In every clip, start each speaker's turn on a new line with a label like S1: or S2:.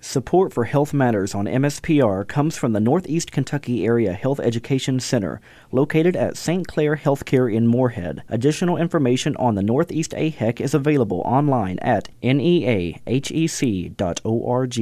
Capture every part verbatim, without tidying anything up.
S1: Support for Health Matters on M S P R comes from the Northeast Kentucky Area Health Education Center, located at Saint Clair Healthcare in Moorhead. Additional information on the Northeast A H E C is available online at N E A H E C dot org.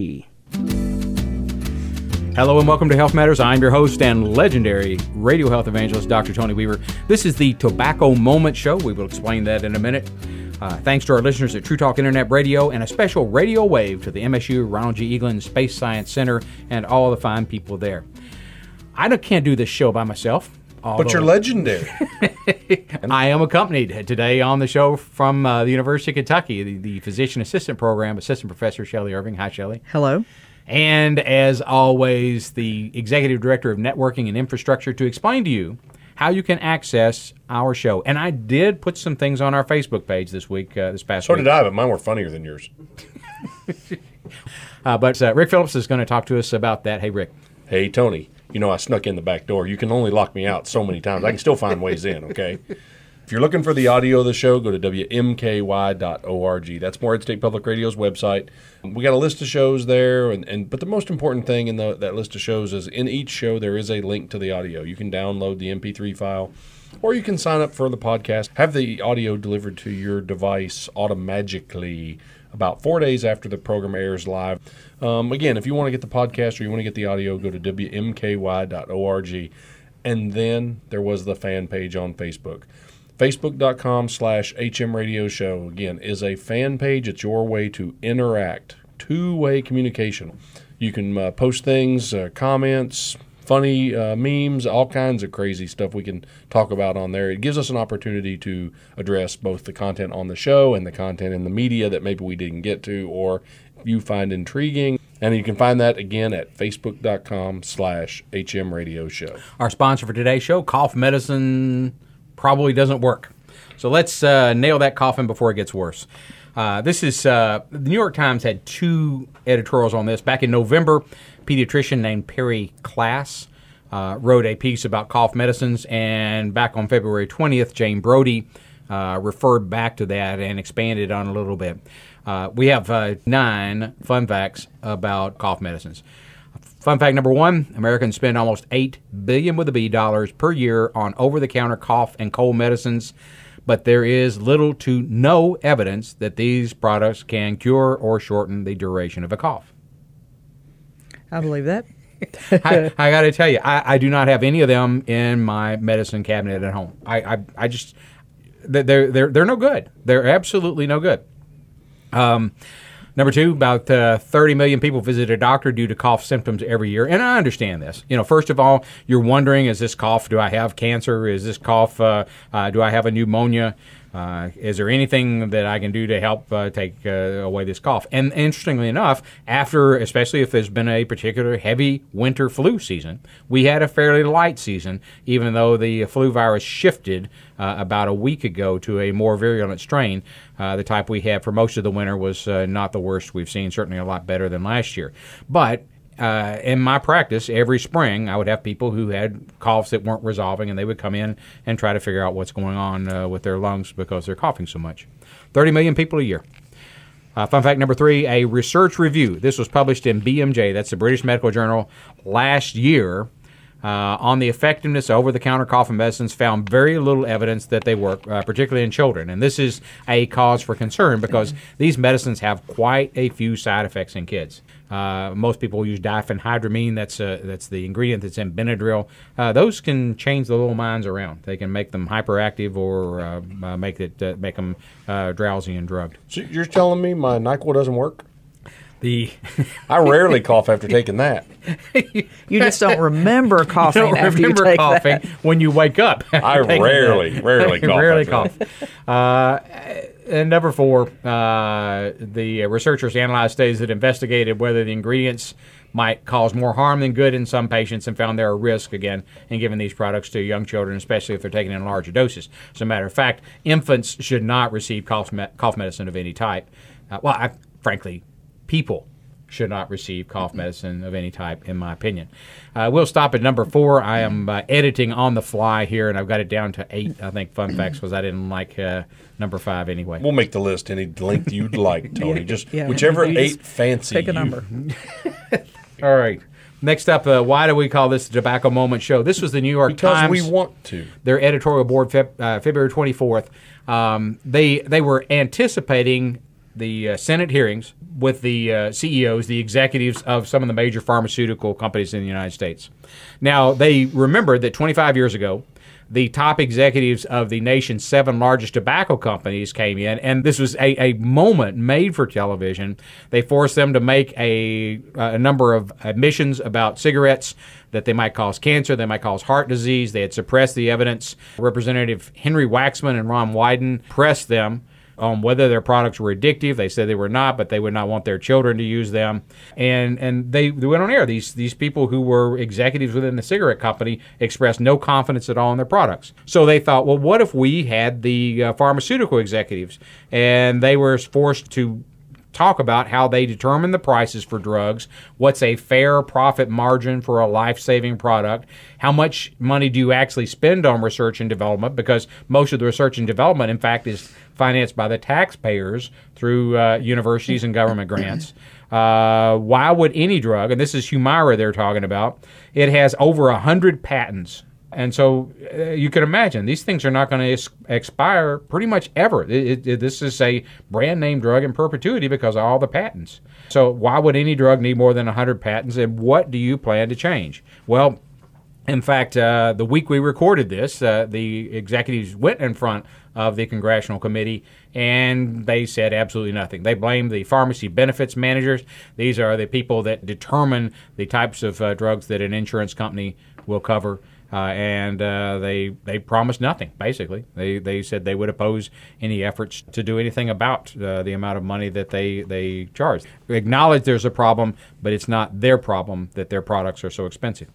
S2: Hello and welcome to Health Matters. I'm your host and legendary radio health evangelist, Doctor Tony Weaver. This is the Tobacco Moment Show. We will explain that in a minute. Uh, thanks to our listeners at True Talk Internet Radio, and a special radio wave to the M S U Ronald G. Eaglin Space Science Center and all the fine people there. I can't do this show by myself.
S3: But you're legendary.
S2: I am accompanied today on the show from uh, the University of Kentucky, the, the Physician Assistant Program, Assistant Professor Shelley Irving. Hi, Shelley.
S4: Hello.
S2: And as always, the Executive Director of Networking and Infrastructure to explain to you how you can access our show. And I did put some things on our Facebook page this week, uh, this past
S3: so
S2: week.
S3: So did I, but mine were funnier than yours.
S2: uh, but uh, Rick Phillips is going to talk to us about that. Hey, Rick.
S3: Hey, Tony. You know I snuck in the back door. You can only lock me out so many times. I can still find ways in, okay? If you're looking for the audio of the show, go to W M K Y dot org. That's Morehead State Public Radio's website. We got a list of shows there, and, and but the most important thing in the, that list of shows is in each show there is a link to the audio. You can download the M P three file, or you can sign up for the podcast, have the audio delivered to your device automatically about four days after the program airs live. Um, again, if you want to get the podcast or you want to get the audio, go to W M K Y dot org. And then there was the fan page on Facebook. Facebook.com slash HM Radio Show, again, is a fan page. It's your way to interact, two-way communication. You can uh, post things, uh, comments, funny uh, memes, all kinds of crazy stuff we can talk about on there. It gives us an opportunity to address both the content on the show and the content in the media that maybe we didn't get to or you find intriguing. And you can find that, again, at Facebook.com slash HM Radio Show.
S2: Our sponsor for today's show, Cough Medicine, probably doesn't work. So let's uh, nail that coffin before it gets worse. Uh, this is, uh, the New York Times had two editorials on this. Back in November, a pediatrician named Perry Klass uh, wrote a piece about cough medicines, and back on February twentieth, Jane Brody uh, referred back to that and expanded on it a little bit. Uh, we have uh, nine fun facts about cough medicines. Fun fact number one, Americans spend almost eight billion dollars with a B dollars per year on over-the-counter cough and cold medicines, but there is little to no evidence that these products can cure or shorten the duration of a cough.
S4: I believe that.
S2: I, I got to tell you, I, I do not have any of them in my medicine cabinet at home. I, I, I just, they're, they're, they're no good. They're absolutely no good. Um, Number two, about uh, thirty million people visit a doctor due to cough symptoms every year. And I understand this. You know, first of all, you're wondering, is this cough, do I have cancer? Is this cough, uh, uh, do I have a pneumonia? Uh, is there anything that I can do to help uh, take uh, away this cough? And interestingly enough, after, especially if there's been a particular heavy winter flu season, we had a fairly light season, even though the flu virus shifted uh, about a week ago to a more virulent strain. Uh, the type we had for most of the winter was uh, not the worst we've seen, certainly a lot better than last year. But Uh, in my practice, every spring, I would have people who had coughs that weren't resolving, and they would come in and try to figure out what's going on uh, with their lungs because they're coughing so much. thirty million people a year. Uh, fun fact number three, a research review. This was published in B M J, that's the British Medical Journal, last year. Uh, on the effectiveness of over-the-counter cough medicines, found very little evidence that they work, uh, particularly in children. And this is a cause for concern because these medicines have quite a few side effects in kids. Uh, most people use diphenhydramine. That's uh, that's the ingredient that's in Benadryl. Uh, those can change the little minds around. They can make them hyperactive or uh, uh, make it uh, make them uh, drowsy and drugged.
S3: So you're telling me my NyQuil doesn't work?
S2: The
S3: I rarely cough after taking that.
S4: You just don't remember coughing
S2: you don't
S4: after
S2: remember
S4: you take
S2: coughing
S4: that.
S2: when you wake up.
S3: I rarely, rarely cough.
S2: rarely
S3: after
S2: cough. Uh, and number four, uh, the researchers analyzed studies that investigated whether the ingredients might cause more harm than good in some patients and found there are risks, again, in giving these products to young children, especially if they're taken in larger doses. As a matter of fact, infants should not receive cough, me- cough medicine of any type. Uh, well, I, frankly, people should not receive cough medicine of any type, in my opinion. Uh, we'll stop at number four. I am uh, editing on the fly here, and I've got it down to eight, I think, fun facts, because I didn't like uh, number five anyway.
S3: We'll make the list any length you'd like, Tony.
S4: Yeah,
S3: Just
S4: yeah.
S3: whichever
S4: You
S3: eight
S4: just
S3: fancy
S4: Pick a
S3: you.
S4: number.
S2: All right. Next up, uh, why do we call this the Tobacco Moment Show? This was the New York
S3: Because
S2: Times.
S3: we want to.
S2: Their editorial board, Feb, uh, February twenty-fourth. Um, they they were anticipating the uh, Senate hearings with the uh, C E Os, the executives of some of the major pharmaceutical companies in the United States. Now, they remembered that twenty-five years ago, the top executives of the nation's seven largest tobacco companies came in, and this was a, a moment made for television. They forced them to make a, a number of admissions about cigarettes, that they might cause cancer, they might cause heart disease. They had suppressed the evidence. Representative Henry Waxman and Ron Wyden pressed them on whether their products were addictive. They said they were not, but they would not want their children to use them. And and they, they went on air. These these people who were executives within the cigarette company expressed no confidence at all in their products. So they thought, well, what if we had the uh, pharmaceutical executives, and they were forced to talk about how they determine the prices for drugs, what's a fair profit margin for a life-saving product, how much money do you actually spend on research and development, because most of the research and development, in fact, is financed by the taxpayers through uh, universities and government grants. Uh, why would any drug, and this is Humira they're talking about, it has over one hundred patents. And so uh, you can imagine these things are not going to ex- expire pretty much ever. It, it, it, this is a brand name drug in perpetuity because of all the patents. So why would any drug need more than one hundred patents, and what do you plan to change? Well, in fact, uh, the week we recorded this, uh, the executives went in front of the Congressional Committee, and they said absolutely nothing. They blamed the pharmacy benefits managers. These are the people that determine the types of uh, drugs that an insurance company will cover. Uh, and uh, they they promised nothing, basically. They they said they would oppose any efforts to do anything about uh, the amount of money that they, they charge. They acknowledge there's a problem, but it's not their problem that their products are so expensive.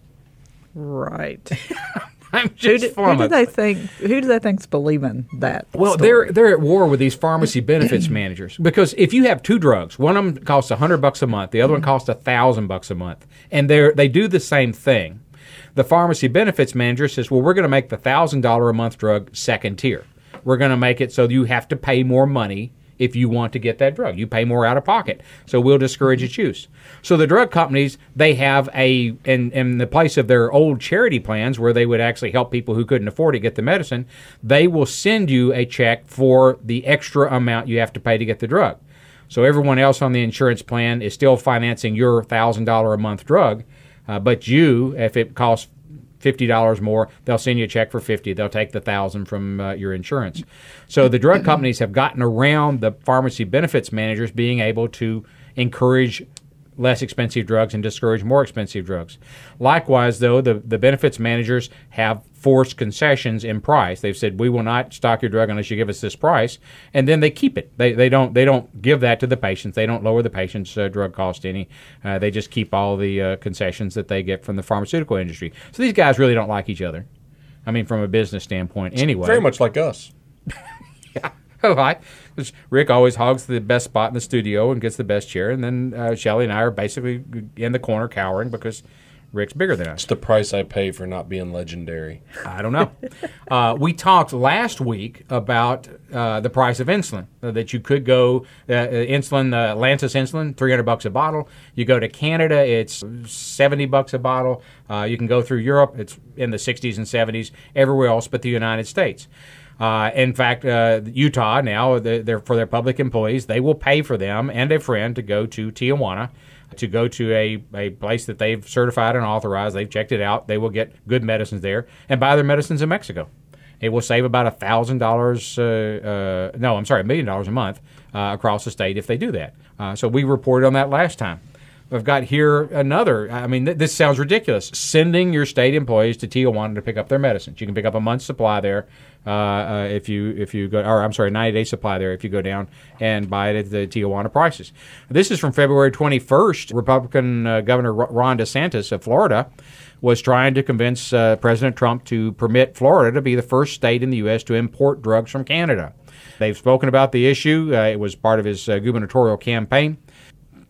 S4: Right.
S2: I'm
S4: Who
S2: just
S4: do, who do
S2: flummoxed.
S4: they think? Who do they think's believing that?
S2: Well,
S4: story?
S2: they're they're at war with these pharmacy benefits managers, because if you have two drugs, one of them costs a hundred bucks a month, the other one costs a thousand bucks a month, and they they do the same thing. The pharmacy benefits manager says, well, we're going to make the one thousand dollars a month drug second tier. We're going to make it so you have to pay more money if you want to get that drug. You pay more out of pocket, so we'll discourage its use. So the drug companies, they have a, in, in the place of their old charity plans where they would actually help people who couldn't afford to get the medicine, they will send you a check for the extra amount you have to pay to get the drug. So everyone else on the insurance plan is still financing your one thousand dollars a month drug. Uh, but you, if it costs fifty dollars more, they'll send you a check for fifty dollars. They'll take the one thousand dollars from uh, your insurance. So the drug companies have gotten around the pharmacy benefits managers being able to encourage less expensive drugs and discourage more expensive drugs. Likewise, though, the, the benefits managers have forced concessions in price. They've said, we will not stock your drug unless you give us this price, and then they keep it. They they don't they don't give that to the patients. They don't lower the patient's uh, drug cost any. Uh, they just keep all the uh, concessions that they get from the pharmaceutical industry. So these guys really don't like each other. I mean, from a business standpoint anyway.
S3: Very much like us.
S2: Yeah. Right. Rick always hogs the best spot in the studio and gets the best chair, and then uh, Shelley and I are basically in the corner cowering because Rick's bigger than us.
S3: It's the price I pay for not being legendary.
S2: I don't know. uh, we talked last week about uh, the price of insulin, uh, that you could go, uh, uh, insulin, uh, Lantus insulin, three hundred bucks a bottle. You go to Canada, it's seventy bucks a bottle. Uh, you can go through Europe, it's in the sixties and seventies, everywhere else but the United States. Uh, in fact, uh, Utah now, they're, for their public employees, they will pay for them and a friend to go to Tijuana, to go to a, a place that they've certified and authorized. They've checked it out. They will get good medicines there and buy their medicines in Mexico. It will save about one thousand dollars, uh, uh, no, I'm sorry, a million dollars a month uh, across the state if they do that. Uh, so we reported on that last time. We've got here another, I mean, th- this sounds ridiculous, sending your state employees to Tijuana to pick up their medicines. You can pick up a month's supply there uh, uh, if you if you go, or I'm sorry, ninety-day supply there if you go down and buy it at the Tijuana prices. This is from February twenty-first. Republican uh, Governor Ron DeSantis of Florida was trying to convince uh, President Trump to permit Florida to be the first state in the U S to import drugs from Canada. They've spoken about the issue. Uh, it was part of his uh, gubernatorial campaign.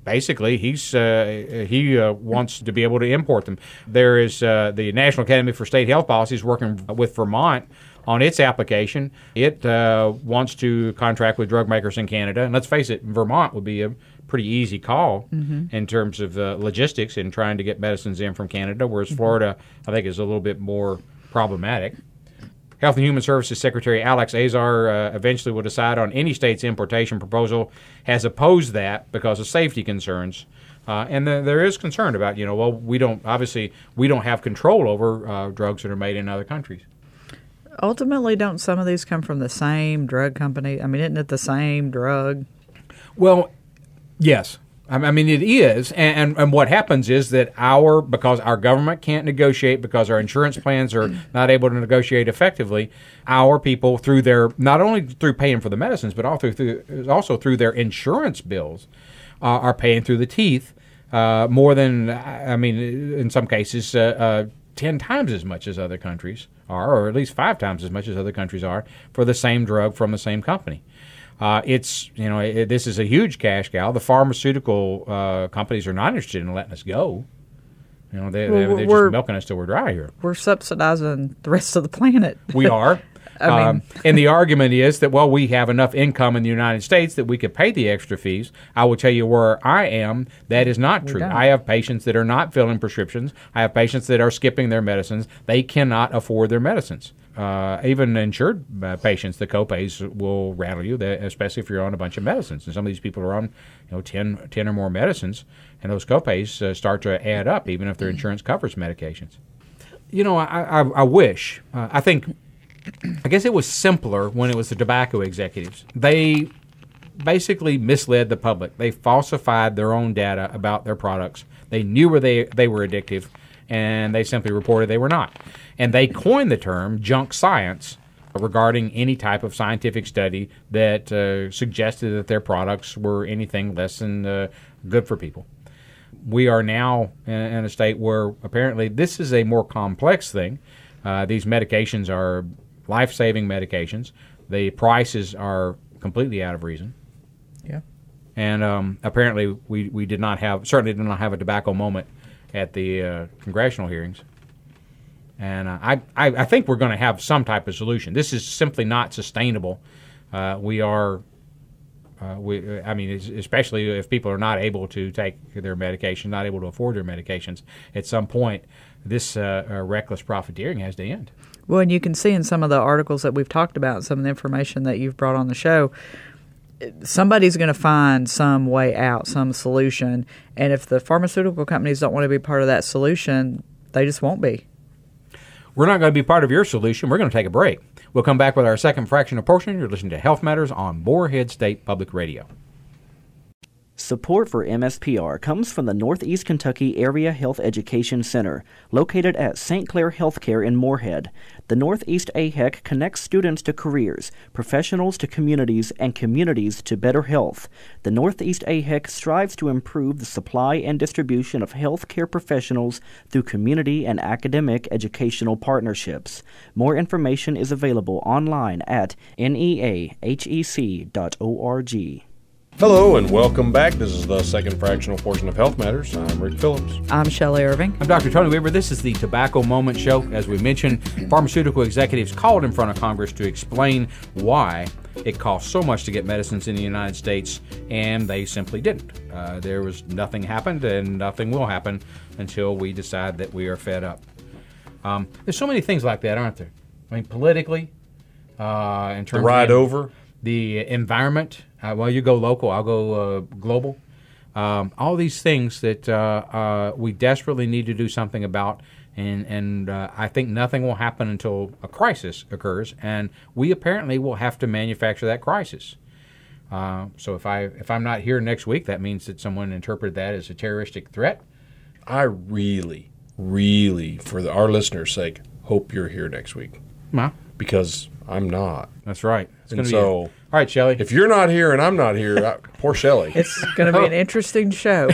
S2: basically, he's uh, he uh, wants to be able to import them. There is uh, the National Academy for State Health Policy is working with Vermont on its application. It uh, wants to contract with drug makers in Canada. And let's face it, Vermont would be a pretty easy call mm-hmm. in terms of uh, logistics in trying to get medicines in from Canada, whereas mm-hmm. Florida, I think, is a little bit more problematic. Health and Human Services Secretary Alex Azar uh, eventually will decide on any state's importation proposal, has opposed that because of safety concerns. Uh, and the, there is concern about, you know, well, we don't, obviously, we don't have control over uh, drugs that are made in other countries.
S4: Ultimately, don't some of these come from the same drug company? I mean, isn't it the same drug?
S2: Well, yes. I mean, it is, and, and, and what happens is that our, because our government can't negotiate, because our insurance plans are not able to negotiate effectively, our people, through their, not only through paying for the medicines, but also through, also through their insurance bills, uh, are paying through the teeth uh, more than, I mean, in some cases, uh, uh, ten times as much as other countries are, or at least five times as much as other countries are, for the same drug from the same company. Uh, it's, you know, it, this is a huge cash cow. The pharmaceutical uh, companies are not interested in letting us go. You know, they,
S4: well,
S2: they're just milking us till we're dry here.
S4: We're subsidizing the rest of the planet.
S2: We are.
S4: I mean,
S2: um, and the argument is that, well, we have enough income in the United States that we could pay the extra fees. I will tell you where I am, that is not true. I have patients that are not filling prescriptions. I have patients that are skipping their medicines. They cannot afford their medicines. Uh, even insured uh, patients, the copays will rattle you, especially if you're on a bunch of medicines. And some of these people are on, you know, ten, ten or more medicines, and those copays uh, start to add up, even if their insurance covers medications. You know, I, I, I wish, uh, I think, I guess it was simpler when it was the tobacco executives. They basically misled the public. They falsified their own data about their products. They knew where they, they were addictive, and they simply reported they were not. And they coined the term junk science regarding any type of scientific study that uh, suggested that their products were anything less than uh, good for people. We are now in, in a state where apparently this is a more complex thing. Uh, these medications are life-saving medications. The prices are completely out of reason.
S4: Yeah.
S2: And um, apparently we, we did not have, certainly did not have a tobacco moment at the uh, congressional hearings. And uh, I, I, I think we're going to have some type of solution. This is simply not sustainable. Uh, we are, uh, we, I mean, especially if people are not able to take their medication, not able to afford their medications, at some point, this uh, uh, reckless profiteering has to end.
S4: Well, and you can see in some of the articles that we've talked about, some of the information that you've brought on the show, somebody's going to find some way out, some solution. And if the pharmaceutical companies don't want to be part of that solution, they just won't be.
S2: We're not going to be part of your solution. We're going to take a break. We'll come back with our second fractional portion. You're listening to Health Matters on Morehead State Public Radio.
S1: Support for M S P R comes from the Northeast Kentucky Area Health Education Center, located at Saint Clair Healthcare in Morehead. The Northeast A H E C connects students to careers, professionals to communities, and communities to better health. The Northeast A H E C strives to improve the supply and distribution of healthcare professionals through community and academic educational partnerships. More information is available online at N E A H E C dot org.
S3: Hello and welcome back. This is the second fractional portion of Health Matters. I'm Rick Phillips.
S4: I'm Shelley Irving.
S2: I'm Doctor Tony Weaver. This is the Tobacco Moment Show. As we mentioned, pharmaceutical executives called in front of Congress to explain why it costs so much to get medicines in the United States, and they simply didn't. Uh, there was nothing happened, and nothing will happen until we decide that we are fed up. Um, there's so many things like that, aren't there? I mean, politically, uh, in terms
S3: the ride
S2: of
S3: over,
S2: the environment. Uh, well, you go local, I'll go uh, global. Um, all these things that uh, uh, we desperately need to do something about, and, and uh, I think nothing will happen until a crisis occurs, and we apparently will have to manufacture that crisis. Uh, so if, I, if I'm not here next week, that means that someone interpreted that as a terroristic threat.
S3: I really, really, for the, our listeners' sake, hope you're here next week.
S2: Well,
S3: because I'm not.
S2: That's right. It's
S3: And
S2: gonna
S3: so,
S2: be a, all right, Shelley.
S3: if you're not here and I'm not here, I, poor Shelley.
S4: It's going to be an interesting show.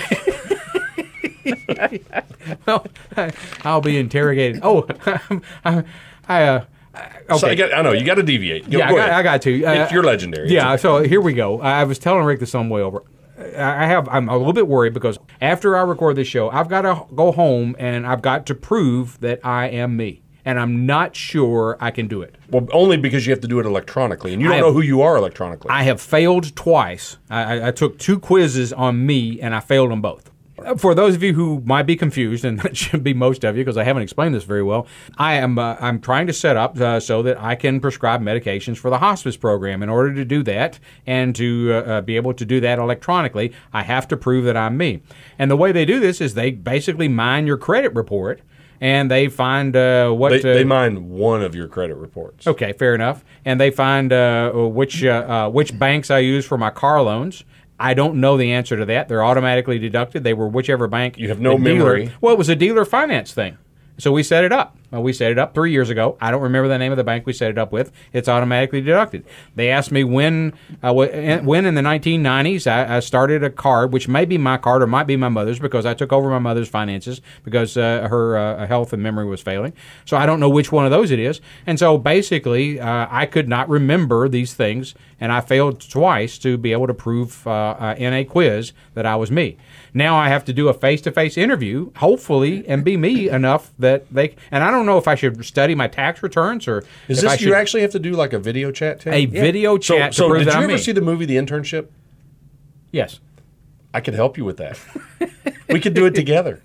S2: well, I, I'll be interrogated. Oh, I, I uh, okay.
S3: So I, got, I know you got to deviate. Go,
S2: yeah,
S3: go
S2: I, got,
S3: ahead.
S2: I got to. Uh,
S3: It's- you're legendary.
S2: Yeah,
S3: It's
S2: so here we go. I was telling Rick this some way over. I have. I'm a little bit worried because after I record this show, I've got to go home and I've got to prove that I am me, and I'm not sure I can do it.
S3: Well, only because you have to do it electronically, and you don't
S2: I
S3: know
S2: have,
S3: who you are electronically.
S2: I have failed twice. I, I, I took two quizzes on me, and I failed them both. For those of you who might be confused, and that should be most of you because I haven't explained this very well, I am uh, I'm trying to set up uh, so that I can prescribe medications for the hospice program. In order to do that and to uh, uh, be able to do that electronically, I have to prove that I'm me. And the way they do this is they basically mine your credit report, and they find uh, what...
S3: They,
S2: uh,
S3: they mine one of your credit reports.
S2: Okay, fair enough. And they find uh, which uh, uh, which banks I use for my car loans. I don't know the answer to that. They're automatically deducted. They were whichever bank.
S3: You have no
S2: the dealer-
S3: memory.
S2: Well, it was a dealer finance thing. So we set it up. Well, we set it up three years ago. I don't remember the name of the bank we set it up with. It's automatically deducted. They asked me when, uh, when in the nineteen nineties I, I started a card, which may be my card or might be my mother's because I took over my mother's finances because uh, her uh, health and memory was failing. So I don't know which one of those it is. And so basically, uh, I could not remember these things, and I failed twice to be able to prove uh, uh, in a quiz that I was me. Now I have to do a face-to-face interview, hopefully, and be me enough that they. And I don't know if I should study my tax returns or
S3: Is
S2: if
S3: this
S2: I should,
S3: you actually have to do like a video chat? Tim?
S2: a video chat
S3: So,
S2: to
S3: so
S2: prove
S3: did
S2: that
S3: you
S2: I'm
S3: ever
S2: me.
S3: see the movie The Internship?
S2: Yes.
S3: I could help you with that. We could do it together.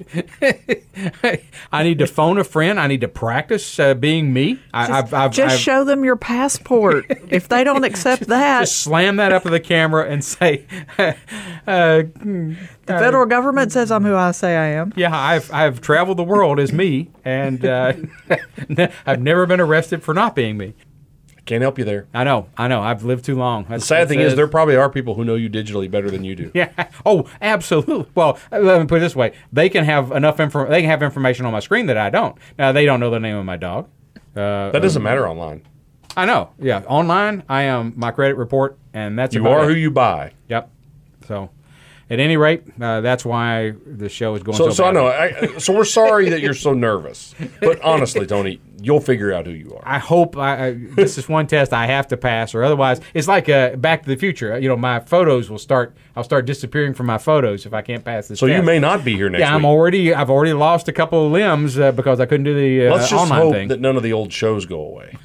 S2: I need to phone a friend. I need to practice uh, being me. I,
S4: Just,
S2: I've, I've,
S4: just
S2: I've,
S4: show them your passport. If they don't accept that,
S2: just slam that up to the camera and say, uh,
S4: the federal government says I'm who I say I am.
S2: "Yeah, I've I've traveled the world as me, and uh, I've never been arrested for not being me."
S3: Can't help you there.
S2: I know, I know. I've lived too long.
S3: The sad thing is, there probably are people who know you digitally better than you do.
S2: Yeah. Oh, absolutely. Well, let me put it this way: they can have enough info. They can have information on my screen that I don't. Now, they don't know the name of my dog. Uh,
S3: That doesn't matter online.
S2: I know. Yeah. Online, I am my credit report, and that's
S3: You
S2: about
S3: are
S2: it.
S3: who you buy.
S2: Yep. So, at any rate, uh, that's why the show is going so.
S3: So, so I
S2: badly.
S3: know. I, so we're sorry that you're so nervous. But honestly, Tony, you'll figure out who you are.
S2: I hope I, I, this is one test I have to pass, or otherwise, it's like uh, Back to the Future. You know, my photos will start. I'll start disappearing from my photos if I can't pass this.
S3: So
S2: test.
S3: you may not be here next
S2: Yeah, I'm
S3: week.
S2: already. I've already lost a couple of limbs uh, because I couldn't do the uh,
S3: Let's just
S2: online
S3: hope
S2: thing.
S3: that none of the old shows go away.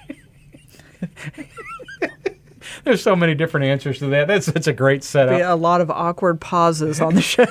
S2: There's so many different answers to that. That's such a great setup.
S4: Be a lot of awkward pauses on the show.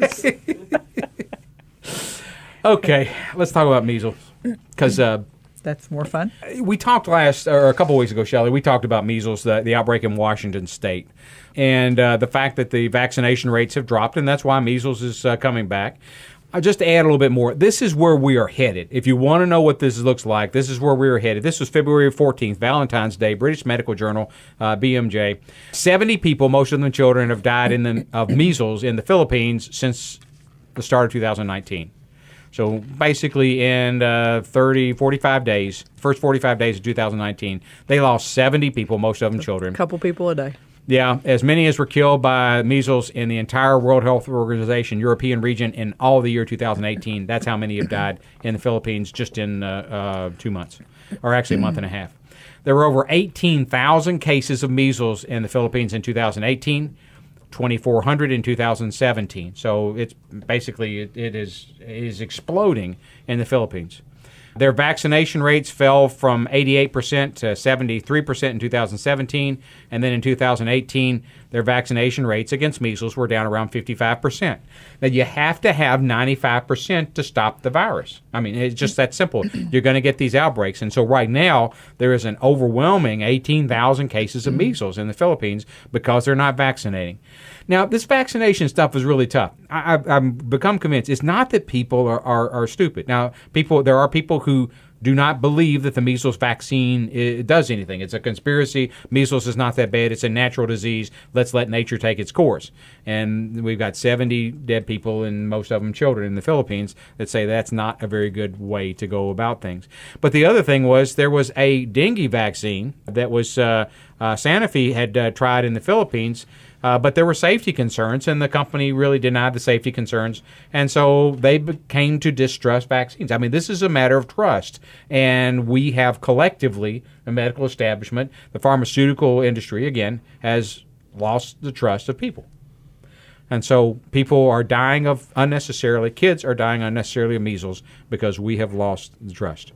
S2: Okay, let's talk about measles because. Uh,
S4: That's more fun.
S2: We talked last, or a couple weeks ago, Shelley, we talked about measles, the, the outbreak in Washington State, and uh, the fact that the vaccination rates have dropped, and that's why measles is uh, coming back. I'll just add a little bit more. This is where we are headed. If you want to know what this looks like, this is where we are headed. This was February fourteenth, Valentine's Day, British Medical Journal, uh, B M J. seventy people, most of them children, have died in the, of measles in the Philippines since the start of two thousand nineteen. So basically in uh, thirty, forty-five days, first forty-five days of two thousand nineteen, they lost seventy people, most of them children.
S4: A couple people a day.
S2: Yeah, as many as were killed by measles in the entire World Health Organization European region in all of the year two thousand eighteen. That's how many have died in the Philippines just in uh, uh, two months, or actually a month and a half. There were over eighteen thousand cases of measles in the Philippines in two thousand eighteen. twenty-four hundred in two thousand seventeen. So it's basically it, it is it is exploding in the Philippines. Their vaccination rates fell from eighty-eight percent to seventy-three percent in two thousand seventeen, and then in two thousand eighteen, their vaccination rates against measles were down around fifty-five percent. Now, you have to have ninety-five percent to stop the virus. I mean, it's just that simple. You're going to get these outbreaks. And so right now, there is an overwhelming eighteen thousand cases of measles in the Philippines because they're not vaccinating. Now, this vaccination stuff is really tough. I, I've, I've become convinced it's not that people are, are, are stupid. Now, people there are people who do not believe that the measles vaccine I- does anything. It's a conspiracy. Measles is not that bad. It's a natural disease. Let's let nature take its course. And we've got seventy dead people, and most of them children in the Philippines, that say that's not a very good way to go about things. But the other thing was there was a dengue vaccine that was uh, uh, Sanofi had uh, tried in the Philippines. Uh, but there were safety concerns, and the company really denied the safety concerns, and so they came to distrust vaccines. I mean, this is a matter of trust, and we have collectively, the medical establishment, the pharmaceutical industry, again, has lost the trust of people. And so people are dying of unnecessarily, kids are dying unnecessarily of measles because we have lost the trust.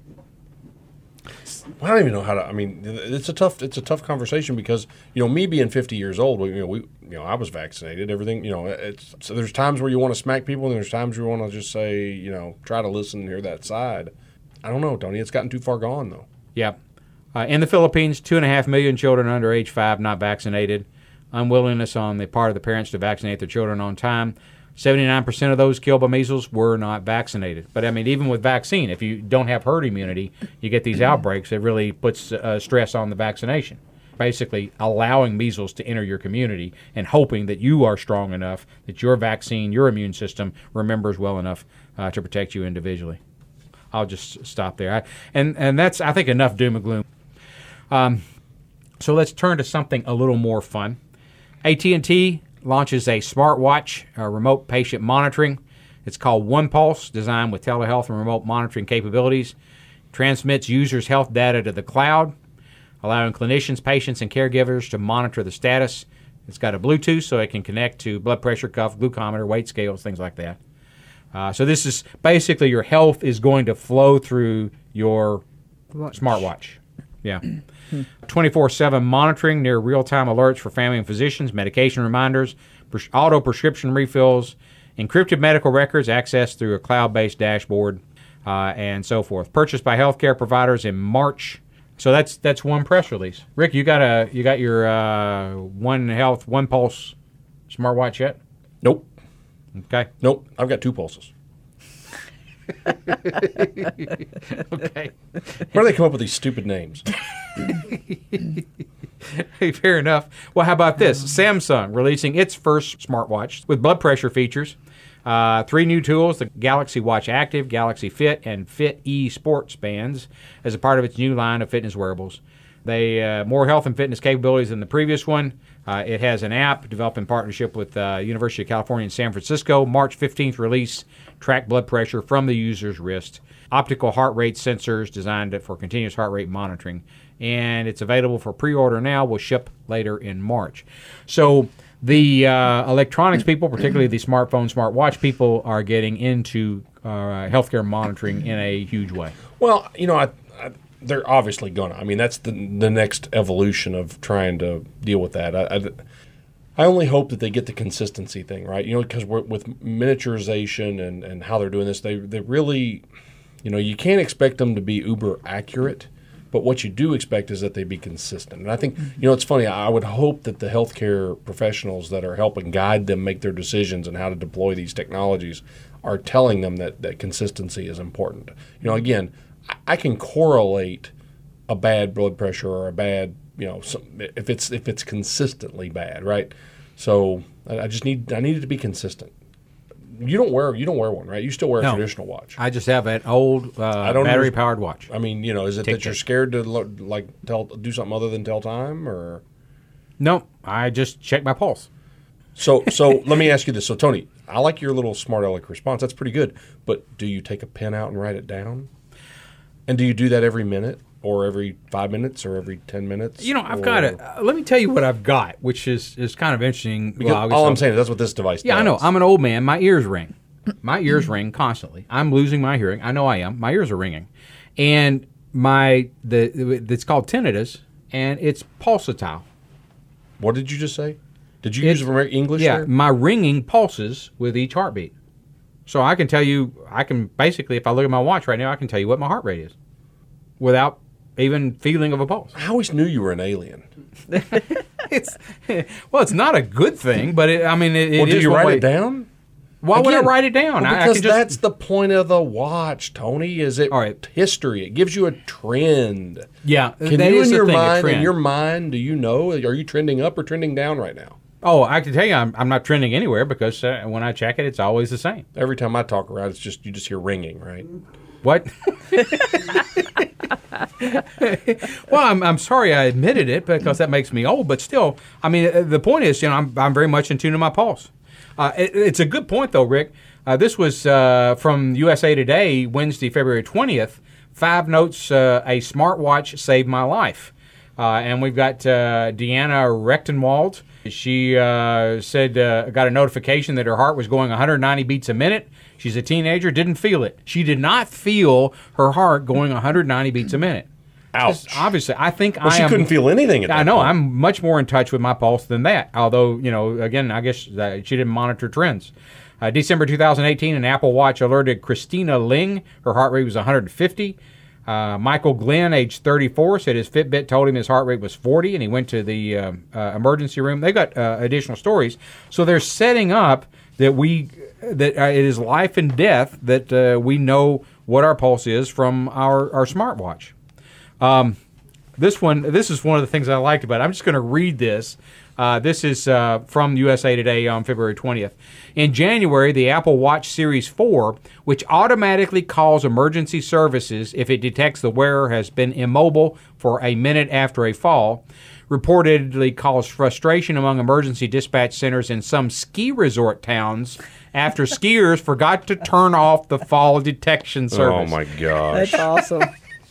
S3: I don't even know how to. I mean, it's a tough. It's a tough conversation because you know, me being fifty years old, you know, we, you know, I was vaccinated. Everything, you know, it's so there's times where you want to smack people, and there's times where you want to just say, you know, try to listen and hear that side. I don't know, Tony. It's gotten too far gone though.
S2: Yeah. Uh, in the Philippines, two and a half million children under age five not vaccinated. Unwillingness on the part of the parents to vaccinate their children on time. seventy-nine percent of those killed by measles were not vaccinated. But, I mean, even with vaccine, if you don't have herd immunity, you get these outbreaks. It really puts uh, stress on the vaccination. Basically allowing measles to enter your community and hoping that you are strong enough that your vaccine, your immune system, remembers well enough uh, to protect you individually. I'll just stop there. I, and, and that's, I think, enough doom and gloom. Um, so let's turn to something a little more fun. A T and T launches a smartwatch, uh, remote patient monitoring. It's called OnePulse, designed with telehealth and remote monitoring capabilities. Transmits users' health data to the cloud, allowing clinicians, patients, and caregivers to monitor the status. It's got a Bluetooth, so it can connect to blood pressure cuff, glucometer, weight scales, things like that. Uh, so this is basically your health is going to flow through your Watch. smartwatch. Yeah. twenty-four seven monitoring, near real-time alerts for family and physicians, medication reminders, pres- auto prescription refills, encrypted medical records accessed through a cloud-based dashboard, uh, and so forth. Purchased by healthcare providers in March. So that's that's one press release. Rick, you got a you got your uh, One Health OnePulse smartwatch yet?
S3: Nope.
S2: Okay.
S3: Nope. I've got two pulses.
S2: Okay.
S3: Where do they come up with these stupid names?
S2: Hey, fair enough. Well, how about this? Samsung releasing its first smartwatch with blood pressure features. Uh, three new tools, the Galaxy Watch Active, Galaxy Fit, and Fit E Sports bands as a part of its new line of fitness wearables. They uh, more health and fitness capabilities than the previous one. Uh, it has an app developed in partnership with uh, University of California in San Francisco. March fifteenth release, track blood pressure from the user's wrist. Optical heart rate sensors designed for continuous heart rate monitoring. And it's available for pre-order now. Will ship later in March. So the uh, electronics people, particularly the smartphone, smartwatch people, are getting into uh, healthcare monitoring in a huge way.
S3: Well, you know, I, I, they're obviously going to. I mean, that's the the next evolution of trying to deal with that. I, I, I only hope that they get the consistency thing right. You know, because with miniaturization and, and how they're doing this, they they really, you know, you can't expect them to be uber accurate. But what you do expect is that they be consistent. And I think, you know, it's funny. I would hope that the healthcare professionals that are helping guide them make their decisions on how to deploy these technologies are telling them that, that consistency is important. You know, again, I can correlate a bad blood pressure or a bad, you know, some, if it's if it's consistently bad, right? So I just need I need it to be consistent. You don't wear you don't wear one, right? You still wear a
S2: No.
S3: traditional watch.
S2: I just have an old uh,
S3: don't
S2: battery powered watch.
S3: I mean, you know, is it
S2: Tick,
S3: that you're
S2: tick.
S3: scared to lo- like tell do something other than tell time, or
S2: No, I just check my pulse.
S3: so? So let me ask you this. So Tony, I like your little smart aleck response. That's pretty good. But do you take a pen out and write it down? And do you do that every minute, or every five minutes, or every ten minutes?
S2: You know, I've
S3: or,
S2: got it. Uh, let me tell you what I've got, which is, is kind of interesting.
S3: Because
S2: Well,
S3: all I'm
S2: obviously-
S3: saying is that's what this device
S2: Yeah,
S3: does.
S2: I know. I'm an old man. My ears ring. My ears ring constantly. I'm losing my hearing. I know I am. My ears are ringing, and my the it's called tinnitus, and it's pulsatile.
S3: What did you just say? Did you
S2: It's-
S3: use Amer- English
S2: Yeah,
S3: there?
S2: my ringing pulses with each heartbeat. So I can tell you, I can basically, if I look at my watch right now, I can tell you what my heart rate is without even feeling of a pulse.
S3: I always knew you were an alien.
S2: It's well, it's not a good thing, but it, I mean, it, it
S3: Well, do
S2: is
S3: you
S2: one
S3: write
S2: way-
S3: it down?
S2: Why would I
S3: Again,
S2: write it down?
S3: Well,
S2: I, I
S3: because
S2: can just,
S3: that's the point of the watch, Tony. Is it
S2: All right.
S3: history? It gives you a trend.
S2: yeah.
S3: Can
S2: that
S3: you
S2: is
S3: in
S2: the
S3: your
S2: thing, a
S3: mind, in
S2: trend.
S3: your mind, do you know? Are you trending up or trending down right now?
S2: Oh, I can tell you, I'm, I'm not trending anywhere because uh, when I check it, it's always the same.
S3: Every time I talk around, it's just you just hear ringing, right?
S2: What? Well, I'm, I'm sorry I admitted it because that makes me old, but still, I mean, uh, the point is, you know, I'm, I'm very much in tune to my pulse. Uh, it, it's a good point, though, Rick. Uh, this was uh, from U S A Today, Wednesday, February twentieth. Five notes, uh, a smartwatch saved my life. Uh, and we've got uh, Deanna Rechtenwald. She uh, said, uh, got a notification that her heart was going one hundred ninety beats a minute. She's a teenager, didn't feel it. She did not feel her heart going one hundred ninety beats a minute.
S3: Ouch.
S2: Just obviously, I think
S3: well,
S2: I
S3: she
S2: am,
S3: couldn't feel anything at that
S2: I know.
S3: point.
S2: I'm much more in touch with my pulse than that. Although, you know, again, I guess that she didn't monitor trends. Uh, December two thousand eighteen, an Apple Watch alerted Christina Ling. Her heart rate was one hundred fifty. Uh, Michael Glenn, age thirty-four, said his Fitbit told him his heart rate was forty, and he went to the uh, uh, emergency room. They got uh, additional stories. So they're setting up that we that uh, it is life and death that uh, we know what our pulse is from our, our smartwatch. Um, this one, this is one of the things I liked about it. I'm just going to read this. Uh, this is uh, from U S A Today on February twentieth. In January, the Apple Watch Series four, which automatically calls emergency services if it detects the wearer has been immobile for a minute after a fall, reportedly caused frustration among emergency dispatch centers in some ski resort towns after skiers forgot to turn off the fall detection service.
S3: Oh, my gosh.
S4: That's awesome.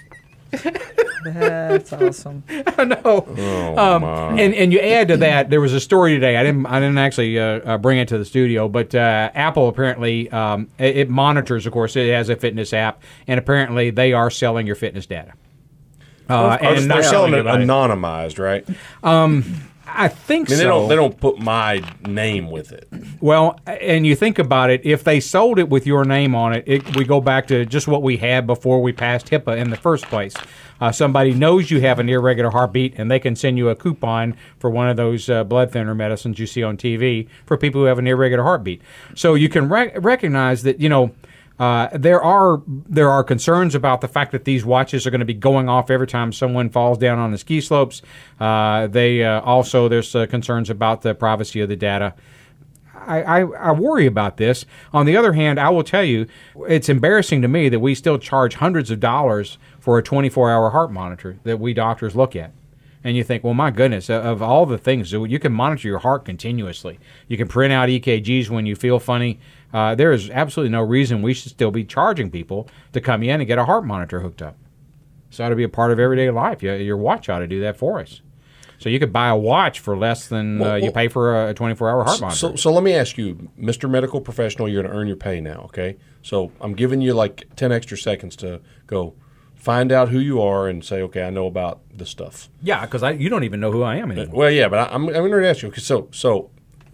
S4: That's awesome.
S2: I know.
S3: Oh,
S2: um,
S3: my.
S2: and and you add to that, there was a story today. I didn't I didn't actually uh, uh, bring it to the studio, but uh, Apple apparently um, it, it monitors. Of course, it has a fitness app, and apparently they are selling your fitness data. Uh,
S3: They're
S2: and not
S3: selling
S2: telling
S3: it
S2: you about it.
S3: anonymized, right?
S2: I think
S3: I mean,
S2: so.
S3: they don't they don't put my name with it.
S2: Well, and you think about it, if they sold it with your name on it, it we go back to just what we had before we passed HIPAA in the first place. Uh, somebody knows you have an irregular heartbeat, and they can send you a coupon for one of those uh, blood thinner medicines you see on T V for people who have an irregular heartbeat. So you can rec- recognize that, you know, Uh, there are there are concerns about the fact that these watches are going to be going off every time someone falls down on the ski slopes. Uh, they uh, also there's uh, concerns about the privacy of the data. I, I, I worry about this. On the other hand, I will tell you, it's embarrassing to me that we still charge hundreds of dollars for a twenty-four hour heart monitor that we doctors look at. And you think, well, my goodness, of all the things, you can monitor your heart continuously. You can print out E K Gs when you feel funny. Uh, there is absolutely no reason we should still be charging people to come in and get a heart monitor hooked up. It's ought to be a part of everyday life. Your watch ought to do that for us. So you could buy a watch for less than
S3: well,
S2: uh, you
S3: well,
S2: pay for a twenty-four hour heart monitor.
S3: So, so let me ask you, Mister Medical Professional, you're going to earn your pay now, okay? So I'm giving you like ten extra seconds to go find out who you are and say, okay, I know about this stuff.
S2: Yeah, because you don't even know who I am anymore.
S3: Well, yeah, but I, I'm, I'm going to ask you, okay, so, so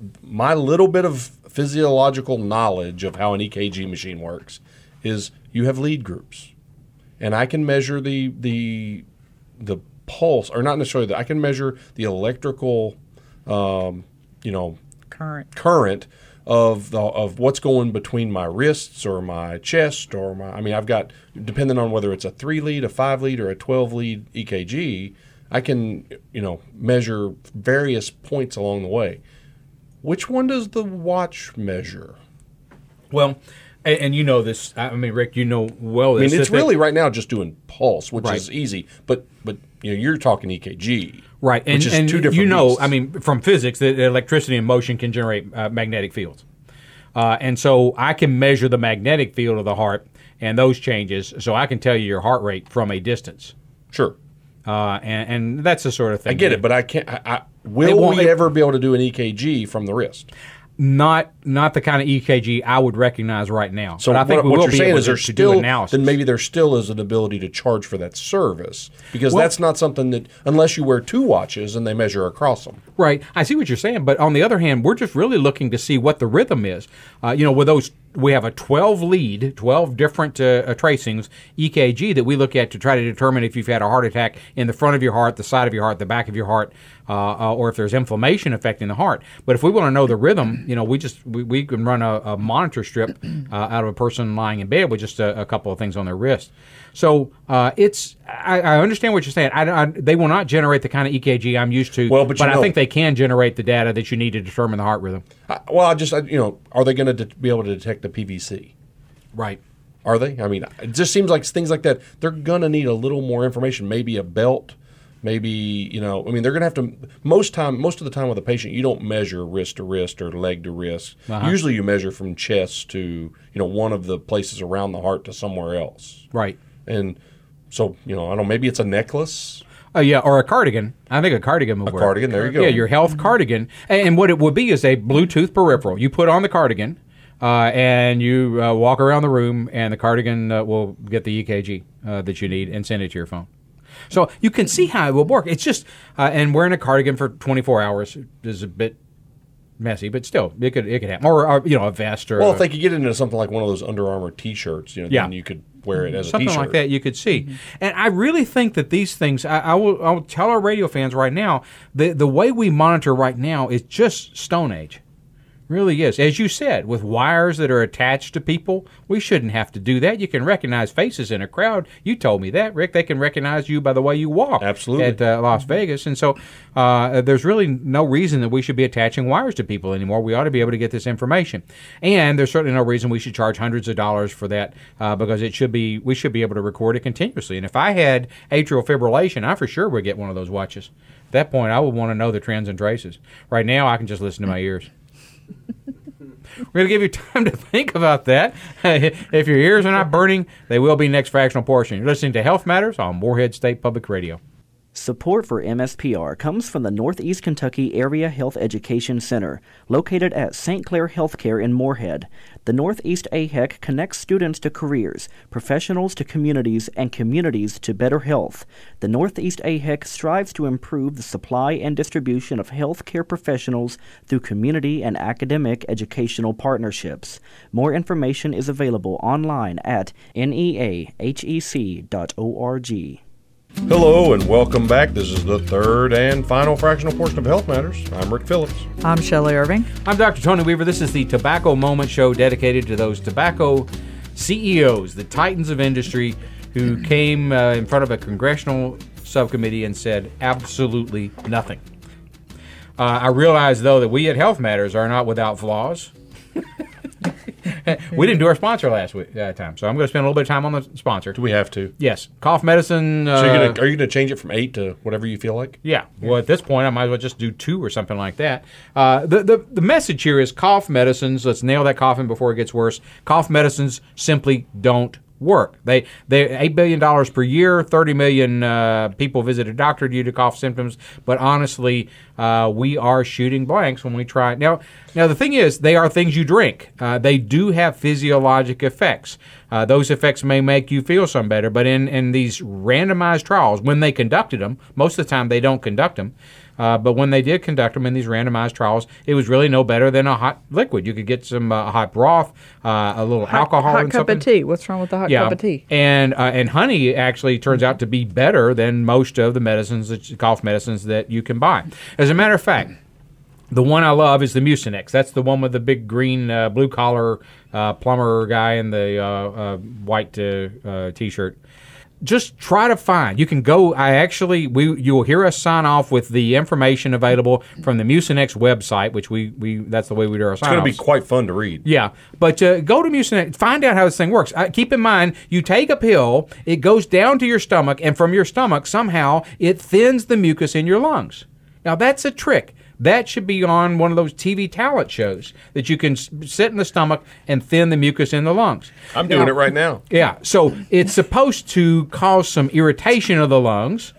S3: my little bit of physiological knowledge of how an E K G machine works is you have lead groups. And I can measure the the the pulse, or not necessarily that, I can measure the electrical, um, you know,
S4: Current.
S3: current of the of what's going between my wrists or my chest or my. I mean, I've got, depending on whether it's a three lead, a five lead, or a twelve lead E K G, I can, you know, measure various points along the way. Which one does the watch measure?
S2: Well, and, and you know this. I mean, Rick, you know well this.
S3: I mean, it's
S2: that-
S3: really right now just doing pulse, which
S2: Right.
S3: is easy. But but you know, you're talking E K G,
S2: Right, and,
S3: which is
S2: and
S3: two different.
S2: you know,
S3: beasts.
S2: I mean, from physics, that electricity and motion can generate uh, magnetic fields, uh, and so I can measure the magnetic field of the heart and those changes, so I can tell you your heart rate from a distance,
S3: sure,
S2: uh, and, and that's the sort of thing.
S3: I get it, but I can't. I, I, will
S2: It won't-
S3: we
S2: it-
S3: ever be able to do an E K G from the wrist?
S2: not not the kind of E K G I would recognize right now.
S3: So
S2: but I think
S3: what,
S2: we
S3: what
S2: will
S3: you're
S2: be
S3: saying
S2: able
S3: is
S2: to,
S3: there's
S2: to do
S3: still
S2: analysis.
S3: then maybe there still is an ability to charge for that service because
S2: Well-
S3: that's not something that unless you wear two watches and they measure across them.
S2: Right. I see what you're saying, but on the other hand, we're just really looking to see what the rhythm is. Uh, you know, with those, we have a twelve lead, twelve different uh, uh, tracings, E K G, that we look at to try to determine if you've had a heart attack in the front of your heart, the side of your heart, the back of your heart, uh, uh, or if there's inflammation affecting the heart. But if we want to know the rhythm, you know, we just we, we can run a, a monitor strip uh, out of a person lying in bed with just a, a couple of things on their wrist. So uh, it's I, I understand what you're saying. I, I, they will not generate the kind of E K G I'm used to,
S3: Well, but you
S2: I
S3: know-
S2: think they can generate the data that you need to determine the heart rhythm.
S3: I, well, I just I, you know, are they going to de- be able to detect the P V C?
S2: Right.
S3: Are they? I mean, it just seems like things like that. They're going to need a little more information. Maybe a belt. Maybe, you know, I mean, they're going to have to. Most time, most of the time with a patient, you don't measure wrist to wrist or leg to wrist.
S2: Uh-huh.
S3: Usually, you measure from chest to, you know, one of the places around the heart to somewhere else.
S2: Right.
S3: And so, you know, I don't know. Maybe it's a necklace.
S2: Oh, yeah, or a cardigan. I think a cardigan would
S3: A
S2: work.
S3: cardigan, there you go.
S2: Yeah, your health cardigan. And, and what it would be is a Bluetooth peripheral. You put on the cardigan, uh, and you uh, walk around the room, and the cardigan uh, will get the E K G uh, that you need and send it to your phone. So you can see how it will work. It's just, uh, and wearing a cardigan for twenty-four hours is a bit messy, but still, it could it could happen. Or, or you know, a vest or
S3: Well,
S2: a,
S3: if they could get into something like one of those Under Armour T-shirts, you know,
S2: Yeah.
S3: then you could wear it as
S2: something
S3: a T-shirt.
S2: like that you could see. And I really think that these things, I, I, will, I will tell our radio fans right now, the, the way we monitor right now is just Stone Age. Really is. As you said, with wires that are attached to people, we shouldn't have to do that. You can recognize faces in a crowd. You told me that, Rick. They can recognize you by the way you walk
S3: Absolutely.
S2: at uh, Las Vegas. And so uh, there's really no reason that we should be attaching wires to people anymore. We ought to be able to get this information. And there's certainly no reason we should charge hundreds of dollars for that uh, because it should be we should be able to record it continuously. And if I had atrial fibrillation, I for sure would get one of those watches. At that point, I would want to know the trends and traces. Right now, I can just listen to my ears. We're going to give you time to think about that. If your ears are not burning, they will be next fractional portion. You're listening to Health Matters on Morehead State Public Radio.
S1: Support for M S P R comes from the Northeast Kentucky Area Health Education Center, located at Saint Clair Healthcare in Morehead. The Northeast A H E C connects students to careers, professionals to communities, and communities to better health. The Northeast A H E C strives to improve the supply and distribution of healthcare professionals through community and academic educational partnerships. More information is available online at N E A H E C dot org.
S3: Hello and welcome back. This is the third and final fractional portion of Health Matters. I'm Rick Phillips.
S4: I'm Shelley Irving.
S2: I'm Doctor Tony Weaver. This is the Tobacco Moment Show dedicated to those tobacco C E Os, the titans of industry, who came uh, in front of a congressional subcommittee and said absolutely nothing. Uh, I realize, though, that we at Health Matters are not without flaws. We didn't do our sponsor last week, uh, time, so I'm going to spend a little bit of time on the sponsor.
S3: Do we have to?
S2: Yes, cough medicine. Uh,
S3: So you're gonna, are you going to change it from eight to whatever you feel like?
S2: Yeah. Well, at this point, I might as well just do two or something like that. Uh, the, the the message here is cough medicines. Let's nail that coughing before it gets worse. Cough medicines simply don't work. They they eight billion dollars per year. Thirty million uh, people visit a doctor due to cough symptoms. But honestly, uh, we are shooting blanks when we try. Now, now the thing is, they are things you drink. Uh, they do have physiologic effects. Uh, those effects may make you feel some better, but in, in these randomized trials, when they conducted them, most of the time they don't conduct them, uh, but when they did conduct them in these randomized trials, it was really no better than a hot liquid. You could get some uh, hot broth, uh, a little
S4: Hot,
S2: alcohol
S4: hot
S2: and
S4: cup
S2: something.
S4: of tea. What's wrong with the hot
S2: Yeah,
S4: cup of tea?
S2: and uh, and honey actually turns out to be better than most of the medicines, that, cough medicines that you can buy. As a matter of fact, the one I love is the Mucinex. That's the one with the big green uh, blue collar uh, plumber guy in the uh, uh, white uh, uh, T-shirt. Just try to find. You can go. I actually, we you'll hear us sign off with the information available from the Mucinex website, which we, we that's the way we do our sign
S3: It's
S2: offs.
S3: going to be quite fun to read.
S2: Yeah, but uh, go to Mucinex, find out how this thing works. Uh, keep in mind, you take a pill, it goes down to your stomach, and from your stomach, somehow, it thins the mucus in your lungs. Now, that's a trick. That should be on one of those T V talent shows that you can s- sit in the stomach and thin the mucus in the lungs.
S3: I'm doing
S2: Now-
S3: it right now.
S2: Yeah, so it's supposed to cause some irritation of the lungs.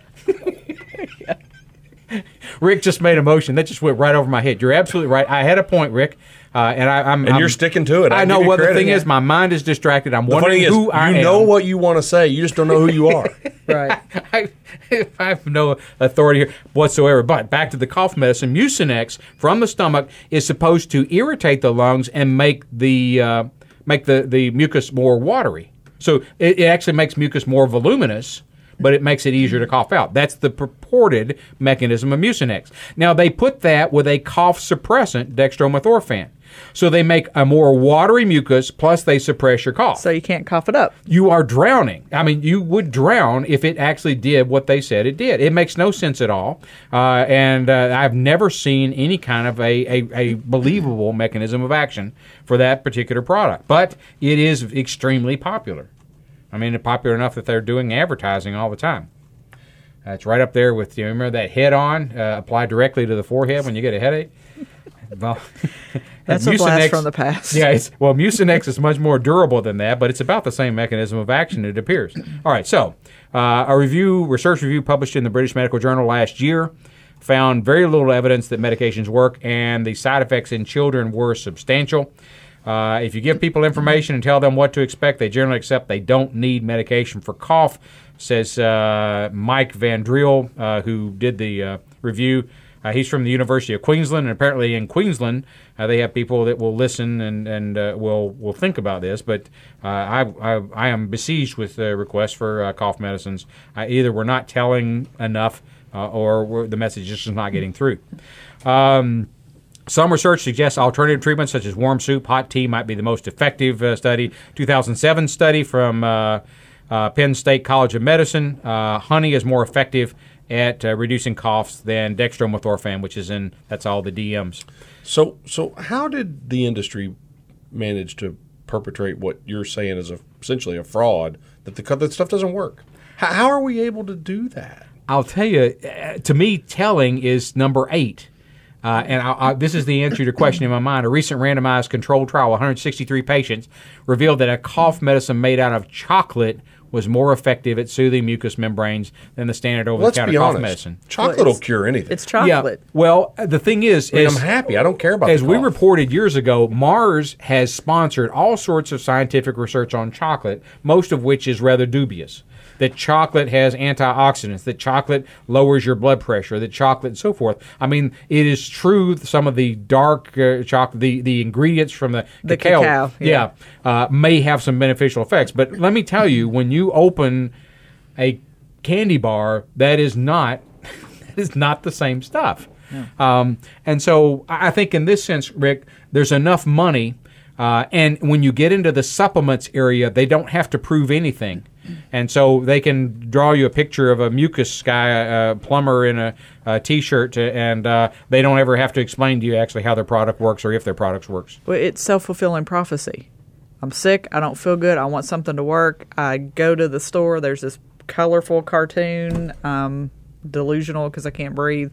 S2: Rick just made a motion. That just went right over my head. You're absolutely right. I had a point, Rick. Uh, and I, I'm,
S3: And
S2: I'm-
S3: you're sticking to it. I
S2: I know
S3: give you
S2: what the
S3: credit.
S2: thing is. My mind is distracted. I'm
S3: The funny
S2: wondering
S3: thing is,
S2: who I
S3: you
S2: am.
S3: know what you want to say. You just don't know who you are.
S4: Right.
S2: I, I have no authority here whatsoever. But back to the cough medicine, Mucinex from the stomach is supposed to irritate the lungs and make the uh, make the, the mucus more watery. So it, it actually makes mucus more voluminous, but it makes it easier to cough out. That's the purported mechanism of Mucinex. Now, they put that with a cough suppressant, dextromethorphan. So they make a more watery mucus, plus they suppress your cough.
S4: So you can't cough it up.
S2: You are drowning. I mean, you would drown if it actually did what they said it did. It makes no sense at all. Uh, and uh, I've never seen any kind of a, a, a believable mechanism of action for that particular product. But it is extremely popular. I mean, it's popular enough that they're doing advertising all the time. Uh, it's right up there with, you remember that head on, uh, applied directly to the forehead when you get a headache? well,
S4: That's a blast
S2: Mucinex-
S4: from the past.
S2: Yeah, it's, well, Mucinex is much more durable than that, but it's about the same mechanism of action, it appears. All right, so uh, a review, research review published in the British Medical Journal last year found very little evidence that medications work, and the side effects in children were substantial. Uh, if you give people information and tell them what to expect, they generally accept they don't need medication for cough, says uh, Mike Van Driel, uh, who did the uh, review. Uh, he's from the University of Queensland, and apparently in Queensland uh, they have people that will listen and, and uh, will will think about this. But uh, I, I I am besieged with uh, requests for uh, cough medicines. I, either we're not telling enough, uh, or we're, the message is just not getting through. Um, Some research suggests alternative treatments such as warm soup, hot tea might be the most effective uh, study. two thousand seven study from uh, uh, Penn State College of Medicine. Uh, honey is more effective at uh, reducing coughs than dextromethorphan, which is in, that's all the D Ms.
S3: So, so how did the industry manage to perpetrate what you're saying is a, essentially a fraud, that the that stuff doesn't work? How, how are we able to do that?
S2: I'll tell you, uh, to me, telling is number eight. Uh, and I, I, this is the answer to your question in my mind. A recent randomized controlled trial, one hundred sixty-three patients, revealed that a cough medicine made out of chocolate was more effective at soothing mucous membranes than the standard over-the-counter
S3: Let's be
S2: cough
S3: honest.
S2: medicine.
S3: Chocolate
S4: Well,
S3: will
S4: it's-
S3: cure anything.
S4: It's chocolate.
S2: Yeah. Well, the thing is,
S3: I mean,
S2: is
S3: I'm happy. I don't care about
S2: as
S3: the
S2: we
S3: cough.
S2: reported years ago, Mars has sponsored all sorts of scientific research on chocolate, most of which is rather dubious. That chocolate has antioxidants, that chocolate lowers your blood pressure, that chocolate and so forth. I mean, it is true some of the dark uh, chocolate, the, the ingredients from the,
S4: The
S2: cacao,
S4: cacao, yeah.
S2: yeah, uh, may have some beneficial effects. But let me tell you, when you open a candy bar, that is not that is not the same stuff. Yeah. Um, and so I I think in this sense, Rick, there's enough money, uh, and when you get into the supplements area, they don't have to prove anything. And so they can draw you a picture of a mucus guy, uh, plumber in a, a T-shirt, and uh, they don't ever have to explain to you actually how their product works or if their product works.
S4: Well, it's self-fulfilling prophecy. I'm sick. I don't feel good. I want something to work. I go to the store. There's this colorful cartoon. I'm delusional because I can't breathe.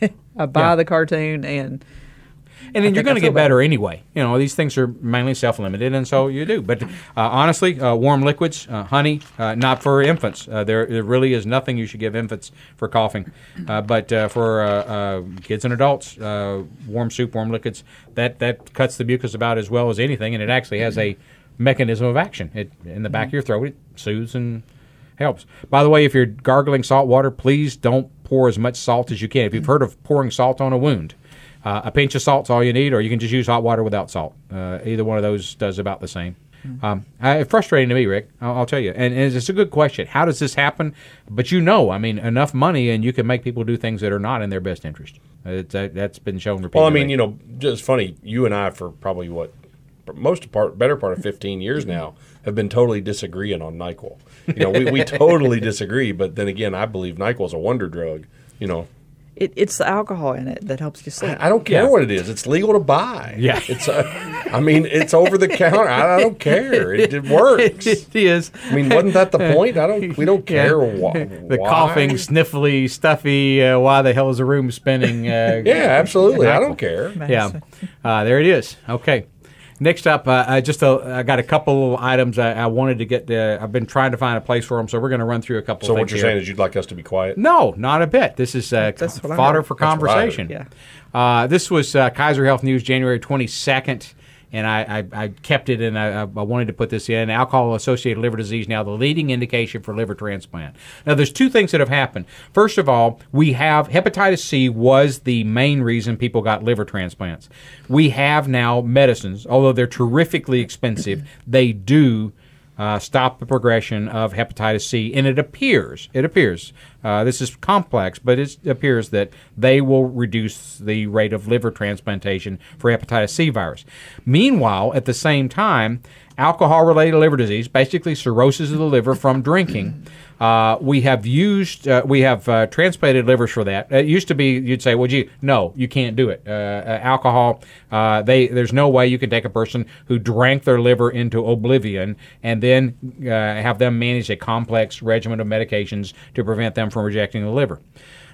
S4: I buy
S2: Yeah.
S4: the cartoon, and
S2: And then
S4: I
S2: you're
S4: think
S2: going
S4: I
S2: to
S4: feel
S2: get better anyway. You know, these things are mainly self-limited, and so you do. But uh, honestly, uh, warm liquids, uh, honey, uh, not for infants. Uh, there, there really is nothing you should give infants for coughing. Uh, but uh, for uh, uh, kids and adults, uh, warm soup, warm liquids, that, that cuts the mucus about as well as anything, and it actually has a mechanism of action. It, in the back of your throat, it soothes and helps. By the way, if you're gargling salt water, please don't pour as much salt as you can. If you've heard of pouring salt on a wound, Uh, a pinch of salt's all you need, or you can just use hot water without salt. Uh, either one of those does about the same. Um, uh, frustrating to me, Rick. I'll, I'll tell you. And, and it's a good question. How does this happen? But you know, I mean, enough money, and you can make people do things that are not in their best interest. It's, uh, that's been shown repeatedly.
S3: Well, I mean, you know, just funny. You and I, for probably what most part, better part of fifteen years now, have been totally disagreeing on NyQuil. You know, we, we totally disagree. But then again, I believe NyQuil is a wonder drug. You know.
S4: it, it's the alcohol in it that helps you sleep.
S3: I don't care
S2: Yeah.
S3: what it is. It's legal to buy.
S2: Yeah.
S3: It's. Uh, I mean, it's over the counter. I, I don't care. It, it works.
S2: it is.
S3: I mean, wasn't that the point? I don't. We don't care. Why,
S2: The
S3: why.
S2: coughing, sniffly, stuffy. Uh, why the hell is the room spinning? Uh,
S3: Yeah, absolutely. I don't care.
S2: Yeah, uh, there it is. Okay. Next up, uh, I just uh, I got a couple items I, I wanted to get. Uh, I've been trying to find a place for them, so we're going to run through a couple.
S3: So
S2: things
S3: what you're
S2: here.
S3: saying is you'd like us to be quiet?
S2: No, not a bit. This is uh,
S4: That's what I
S2: fodder
S4: heard.
S2: for
S3: That's what I
S2: conversation.
S4: heard.
S2: Uh, this was uh, Kaiser Health News, January twenty-second, and I, I, I kept it, and I, I wanted to put this in. Alcohol-associated liver disease now the leading indication for liver transplant. Now, there's two things that have happened. First of all, we have hepatitis C was the main reason people got liver transplants. We have now medicines, although they're terrifically expensive, they do Uh, stop the progression of hepatitis C, and it appears, it appears, uh, this is complex, but it appears that they will reduce the rate of liver transplantation for hepatitis C virus. Meanwhile, at the same time, alcohol-related liver disease, basically cirrhosis of the liver from drinking, uh, we have used, uh, we have uh, transplanted livers for that. It used to be, you'd say, well, gee, no, you can't do it. Uh, uh, alcohol, uh, they there's no way you can take a person who drank their liver into oblivion and then uh, have them manage a complex regimen of medications to prevent them from rejecting the liver.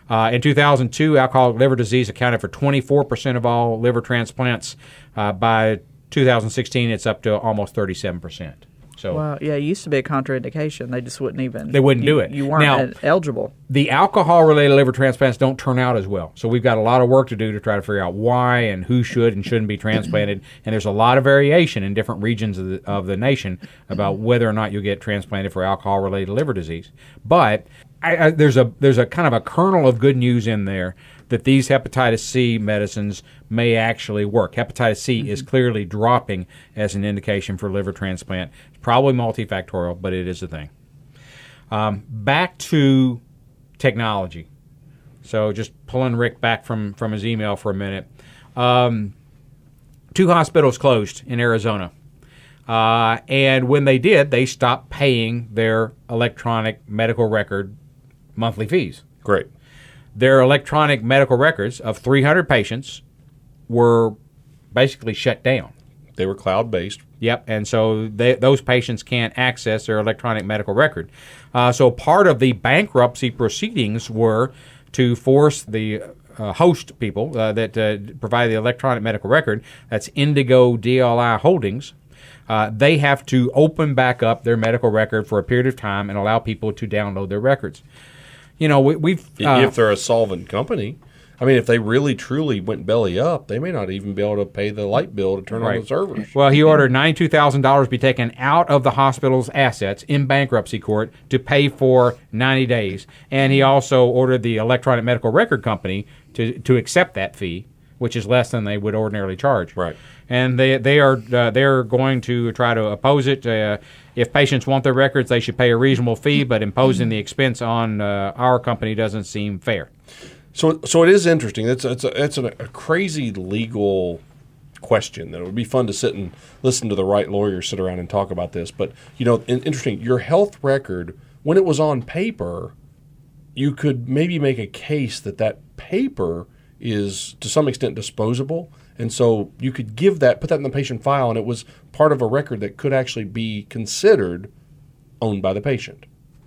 S2: Uh, in two thousand two, alcoholic liver disease accounted for twenty-four percent of all liver transplants. Uh, by two thousand sixteen, it's up to almost thirty-seven percent. So,
S4: well, yeah, it used to be a contraindication. They just wouldn't even.
S2: They wouldn't
S4: you,
S2: do it.
S4: You weren't
S2: Now,
S4: eligible.
S2: The alcohol-related liver transplants don't turn out as well. So we've got a lot of work to do to try to figure out why and who should and shouldn't be transplanted. And there's a lot of variation in different regions of the, of the nation about whether or not you'll get transplanted for alcohol-related liver disease. But I, I, there's a there's a kind of a kernel of good news in there that these hepatitis C medicines may actually work. Hepatitis C mm-hmm. is clearly dropping as an indication for liver transplant. It's probably multifactorial, but it is a thing. Um, back to technology. So just pulling Rick back from, from his email for a minute. Um, two hospitals closed in Arizona. Uh, and when they did, they stopped paying their electronic medical record monthly fees.
S3: Great.
S2: Their electronic medical records of three hundred patients were basically shut down.
S3: They were cloud-based.
S2: Yep, and so they, those patients can't access their electronic medical record. Uh, so part of the bankruptcy proceedings were to force the uh, host people uh, that uh, provide the electronic medical record, that's Indigo D L I Holdings, uh, they have to open back up their medical record for a period of time and allow people to download their records. You know, we, we've... Uh,
S3: if they're a solvent company, I mean, if they really, truly went belly up, they may not even be able to pay the light bill to turn
S2: right.
S3: on the servers.
S2: Well, he ordered ninety-two thousand dollars be taken out of the hospital's assets in bankruptcy court to pay for ninety days. And he also ordered the electronic medical record company to, to accept that fee, which is less than they would ordinarily charge.
S3: Right.
S2: And they they are uh, they're going to try to oppose it. Uh, if patients want their records, they should pay a reasonable fee, but imposing the expense on uh, our company doesn't seem fair.
S3: So, so it is interesting. It's it's a, it's a, a crazy legal question that it would be fun to sit and listen to the right lawyers sit around and talk about this. But you know, in, interesting. Your health record, when it was on paper, you could maybe make a case that that paper is to some extent disposable, and so you could give that, put that in the patient file, and it was part of a record that could actually be considered owned by the patient.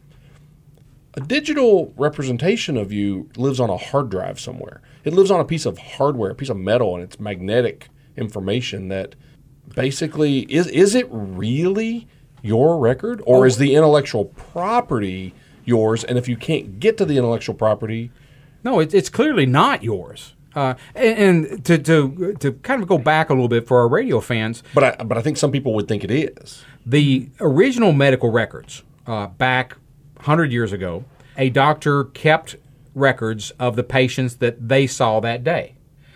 S3: A digital representation of you lives on a hard drive somewhere. It lives on a piece of hardware, a piece of metal, and it's magnetic information that basically, is is it really your record, or oh. is the intellectual property yours? And if you can't get to the intellectual property...
S2: No, it, it's clearly not yours. Uh, and and to, to to kind of go back a little bit for our radio fans.
S3: But I, but I think some people would think it is.
S2: The original medical records uh, back one hundred years ago, a doctor kept records of the patients that they saw that day.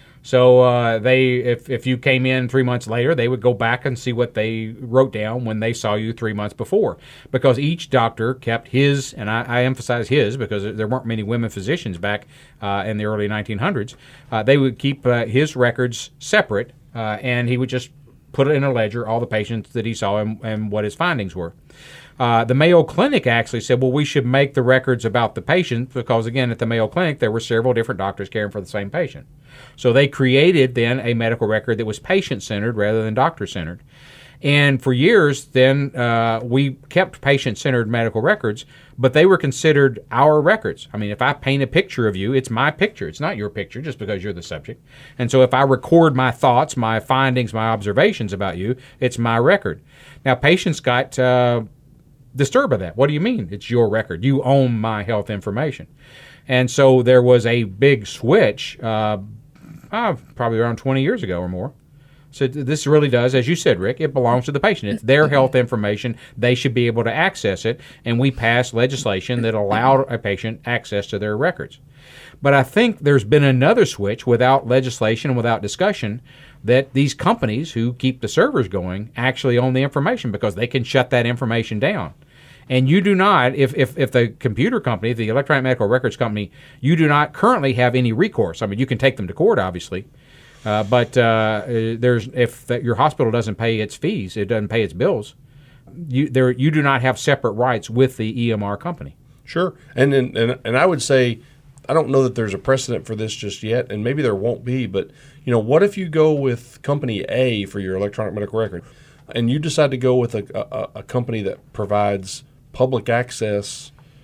S2: So uh, they, if, if you came in three months later, they would go back and see what they wrote down when they saw you three months before. Because each doctor kept his, and I, I emphasize his because there weren't many women physicians back uh, in the early nineteen hundreds. Uh, they would keep uh, his records separate, uh, and he would just put it in a ledger, all the patients that he saw and, and what his findings were. Uh, the Mayo Clinic actually said, well, we should make the records about the patient because, again, at the Mayo Clinic, there were several different doctors caring for the same patient. So they created then a medical record that was patient-centered rather than doctor-centered. And for years, then, uh, we kept patient-centered medical records, but they were considered our records. I mean, if I paint a picture of you, it's my picture. It's not your picture just because you're the subject. And so if I record my thoughts, my findings, my observations about you, it's my record. Now, patients got... Uh, disturbed by that. What do you mean? It's your record. You own my health information. And so there was a big switch, uh, uh, probably around twenty years ago or more. So this really does, as you said, Rick, it belongs to the patient. It's their health information. They should be able to access it. And we passed legislation that allowed a patient access to their records. But I think there's been another switch without legislation and without discussion that these companies who keep the servers going actually own the information because they can shut that information down. And you do not, if, if, if the computer company, the electronic medical records company, you do not currently have any recourse. I mean, you can take them to court, obviously, uh, but uh, there's if the, your hospital doesn't pay its fees, it doesn't pay its bills, you there you do not have separate rights with the E M R company.
S3: Sure, and and and, and I would say, I don't know that there's a precedent for this just yet, and maybe there won't be, but you know, what if you go with company A for your electronic medical record, and you decide to go with a, a, a company that provides public access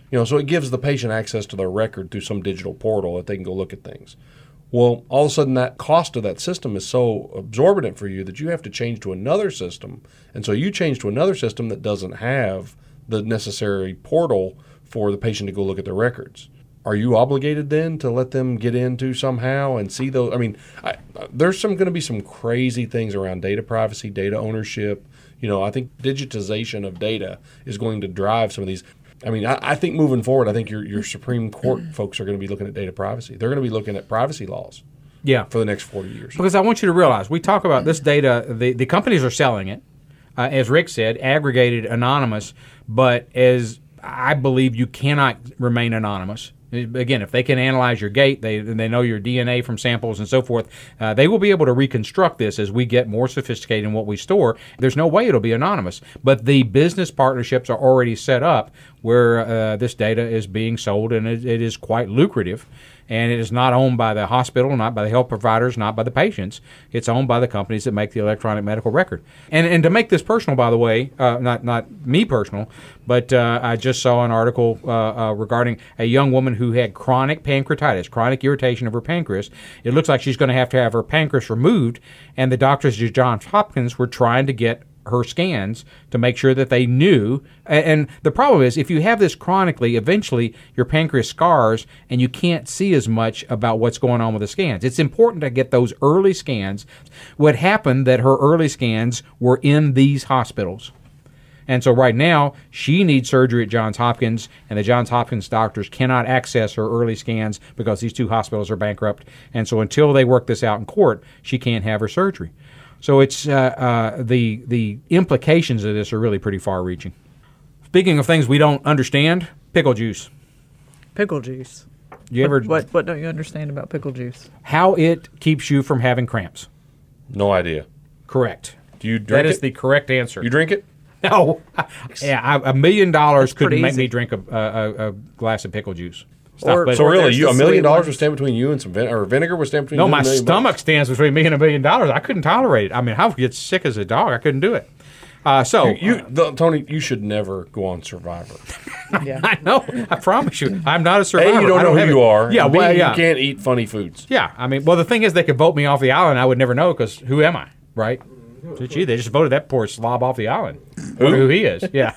S3: You know, so it gives the patient access to their record through some digital portal that they can go look at things. Well, all of a sudden that cost of that system is so absorbent for you that you have to change to another system. And so you change to another system that doesn't have the necessary portal for the patient to go look at their records. Are you obligated then to let them get into somehow and see those? I mean, I, there's some going to be some crazy things around data privacy, data ownership. You know, I think digitization of data is going to drive some of these. I mean, I, I think moving forward, I think your your Supreme Court folks are going to be looking at data privacy. They're going to be looking at privacy laws.
S2: Yeah.
S3: For the next forty years.
S2: Because I want you to realize, we talk about this data, the, the companies are selling it, uh, as Rick said, aggregated, anonymous, but as I believe you cannot remain anonymous. Again, if they can analyze your gait, they they know your D N A from samples and so forth, uh, they will be able to reconstruct this as we get more sophisticated in what we store. There's no way it'll be anonymous. But the business partnerships are already set up where uh, this data is being sold, and it, it is quite lucrative. And it is not owned by the hospital, not by the health providers, not by the patients. It's owned by the companies that make the electronic medical record. And and to make this personal, by the way, uh, not not me personal, but uh, I just saw an article uh, uh, regarding a young woman who had chronic pancreatitis, chronic irritation of her pancreas. It looks like she's going to have to have her pancreas removed, and the doctors at Johns Hopkins were trying to get her scans to make sure that they knew. And the problem is, if you have this chronically, eventually your pancreas scars and you can't see as much about what's going on with the scans. It's important to get those early scans. What happened that her early scans were in these hospitals. And so right now, she needs surgery at Johns Hopkins, and the Johns Hopkins doctors cannot access her early scans because these two hospitals are bankrupt. And so until they work this out in court, she can't have her surgery. So it's uh, uh, the the implications of this are really pretty far-reaching. Speaking of things we don't understand, pickle juice.
S4: Pickle juice.
S2: You ever
S4: what, what what don't you understand about pickle juice?
S2: How it keeps you from having cramps.
S3: No idea.
S2: Correct.
S3: Do you drink
S2: That is
S3: it?
S2: the correct answer.
S3: You drink it?
S2: No. yeah, I, a million dollars
S4: That's
S2: couldn't
S4: pretty
S2: make
S4: easy.
S2: me drink a, a, a glass of pickle juice.
S4: Or-
S2: but-
S3: So
S4: Or
S3: really,
S4: there's
S3: you,
S4: the
S3: a million
S4: sweet
S3: dollars
S4: ones.
S3: would stand between you and some vin- or vinegar would stand between
S2: no,
S3: you
S2: my
S3: and a million
S2: stomach
S3: bucks?
S2: stands between me and a million dollars. I couldn't tolerate it. I mean, I would get sick as a dog. I couldn't do it. Uh, so
S3: You, the, Tony, you should never go on Survivor.
S4: Yeah.
S2: I know. I promise you, I'm not a survivor.
S3: A, you don't
S2: I
S3: know who
S2: have
S3: you
S2: it.
S3: are.
S2: Yeah,
S3: and B,
S2: well, yeah,
S3: you can't eat funny foods.
S2: yeah. I mean, well, the thing is, they could vote me off the island. I would never know because who am I, right? Gee, they just voted that poor slob off the island. Wonder who he is? Yeah.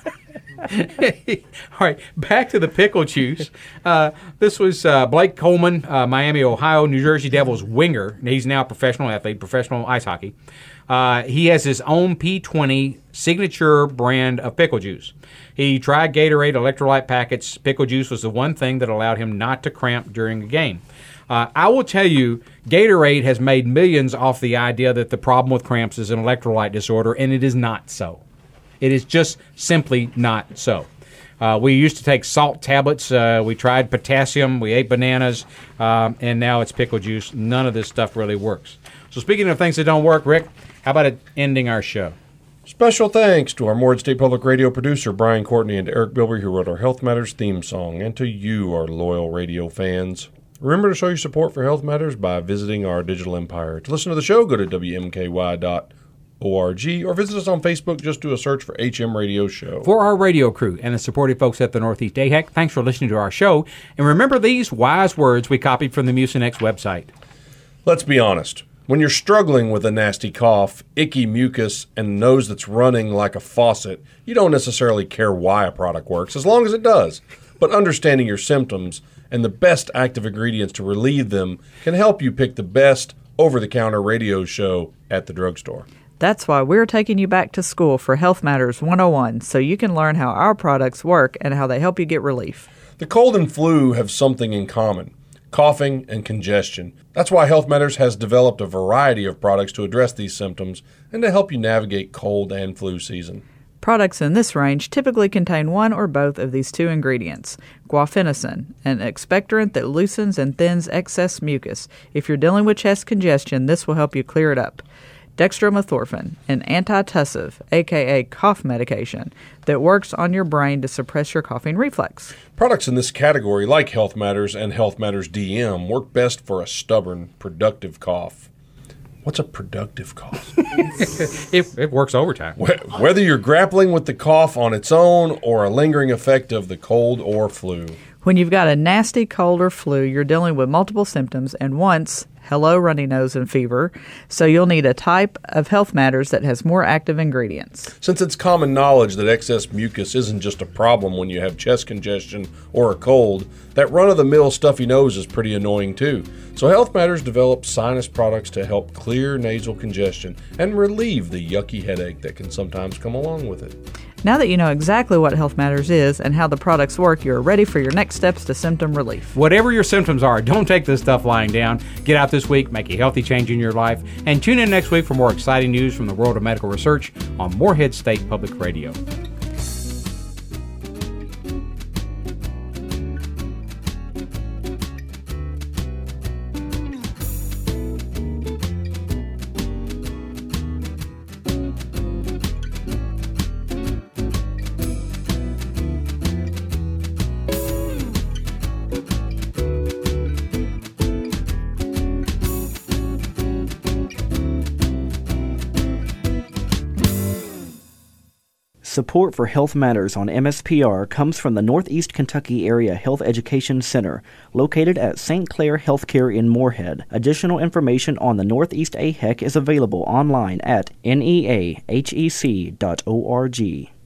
S2: All right, back to the pickle juice. Uh, this was uh, Blake Coleman, uh, Miami, Ohio, New Jersey Devils winger. And he's now a professional athlete, professional ice hockey. Uh, he has his own P twenty signature brand of pickle juice. He tried Gatorade electrolyte packets. Pickle juice was the one thing that allowed him not to cramp during a game. Uh, I will tell you, Gatorade has made millions off the idea that the problem with cramps is an electrolyte disorder, and it is not so. It is just simply not so. Uh, we used to take salt tablets. Uh, we tried potassium. We ate bananas. Um, and now it's pickle juice. None of this stuff really works. So speaking of things that don't work, Rick, how about it ending our show?
S3: Special thanks to our Morehead State Public Radio producer, Brian Courtney, and to Eric Bilbrey, who wrote our Health Matters theme song, and to you, our loyal radio fans. Remember to show your support for Health Matters by visiting our digital empire. To listen to the show, go to W M K Y dot org or visit us on Facebook. Just do a search for H M Radio Show.
S2: For our radio crew and the supportive folks at the Northeast A H E C, thanks for listening to our show. And remember these wise words we copied from the Mucinex website.
S3: Let's be honest. When you're struggling with a nasty cough, icky mucus, and a nose that's running like a faucet, you don't necessarily care why a product works, as long as it does. But understanding your symptoms and the best active ingredients to relieve them can help you pick the best over-the-counter radio show at the drugstore.
S4: That's why we're taking you back to school for Health Matters one oh one, so you can learn how our products work and how they help you get relief.
S3: The cold and flu have something in common: coughing and congestion. That's why Health Matters has developed a variety of products to address these symptoms and to help you navigate cold and flu season.
S4: Products in this range typically contain one or both of these two ingredients: guaifenesin, an expectorant that loosens and thins excess mucus. If you're dealing with chest congestion, this will help you clear it up. Dextromethorphan, an antitussive, aka cough medication, that works on your brain to suppress your coughing reflex.
S3: Products in this category, like Health Matters and Health Matters D M, work best for a stubborn, productive cough. What's a productive cough?
S2: It, it works overtime.
S3: Wh- Whether you're grappling with the cough on its own or a lingering effect of the cold or flu.
S4: When you've got a nasty cold or flu, you're dealing with multiple symptoms, and once, hello, runny nose and fever. So you'll need a type of Health Matters that has more active ingredients.
S3: Since it's common knowledge that excess mucus isn't just a problem when you have chest congestion or a cold, that run-of-the-mill stuffy nose is pretty annoying too. So Health Matters develops sinus products to help clear nasal congestion and relieve the yucky headache that can sometimes come along with it.
S4: Now that you know exactly what Health Matters is and how the products work, you're ready for your next steps to symptom relief.
S2: Whatever your symptoms are, don't take this stuff lying down. Get out this week, make a healthy change in your life, and tune in next week for more exciting news from the world of medical research on Morehead State Public Radio.
S1: Support for Health Matters on M S P R comes from the Northeast Kentucky Area Health Education Center, located at Saint Clair Healthcare in Morehead. Additional information on the Northeast A H E C is available online at N E A H E C dot org.